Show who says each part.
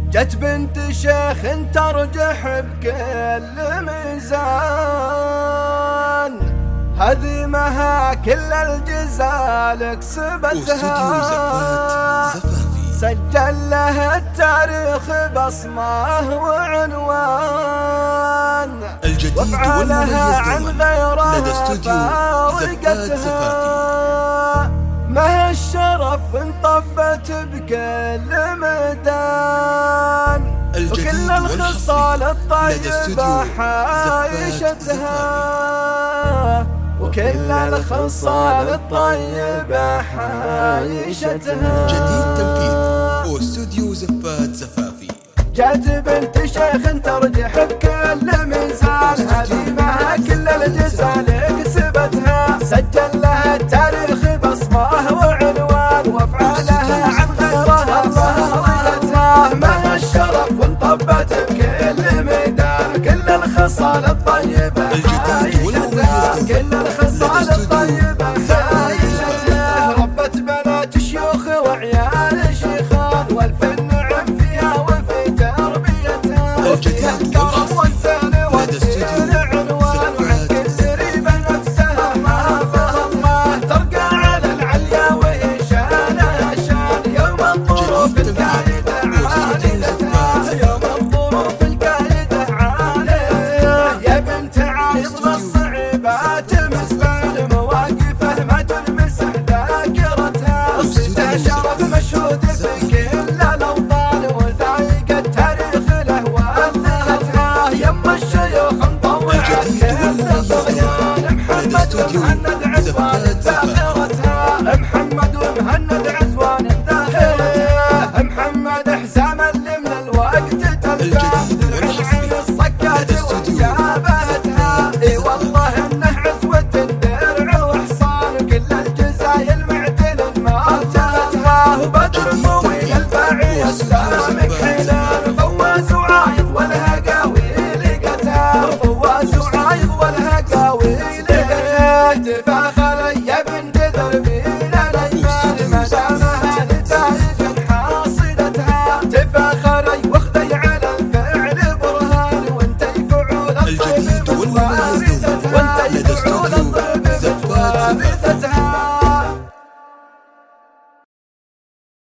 Speaker 1: جت بنت شيخ ترجح بكل ميزان، هذيمها كل الجزال كسبتها، سجل لها التاريخ بصمه وعنوان، وافعالها عن غيرها فارقتها، مها الشرف انطبت بكل ميدان، وكل الخصال الطيبة حايشتها، وكل الخصال الطيبة حايشتها.
Speaker 2: جديد تنفيذ واستوديو زفات زفافي.
Speaker 1: جات بنت شيخ ترجح بكل ميزان، هذيمها كل الجزال كسبتها، سجل لها التاريخ بصمه وعنوان، وافعالها عن غيرها فارقتها، مها الشرف وانطبت بكل ميدان، كل الخصال